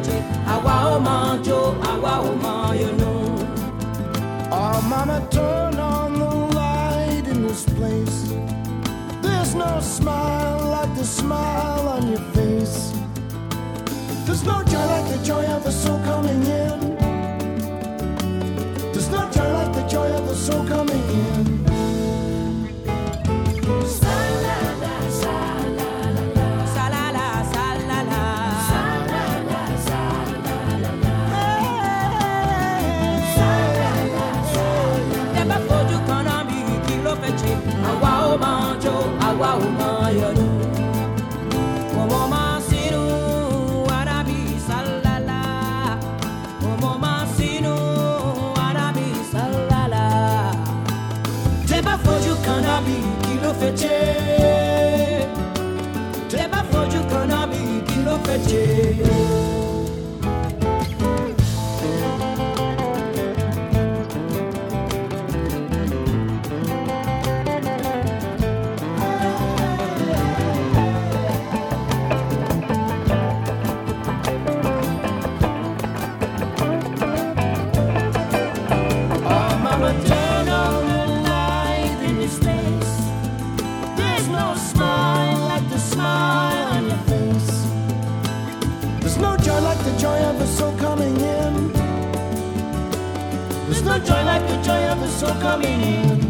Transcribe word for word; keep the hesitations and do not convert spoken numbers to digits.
feche, awa o manjo, awa o man, you know. Oh, mama, turn on the light in this place. There's no smile like the smile on your face. There's no joy like the joy of the soul coming in. There's no joy like the joy of the soul coming in. Awa o manjo, awa o mayano. Omo masinu, arabi salala. Omo masinu, arabi salala. Teba foju kanabi kilo feche. Teba foju kanabi kilo feche. Turn on the light in this place. There's no smile like the smile on your face. There's no joy like the joy of the soul coming in. There's no joy like the joy of the soul coming in.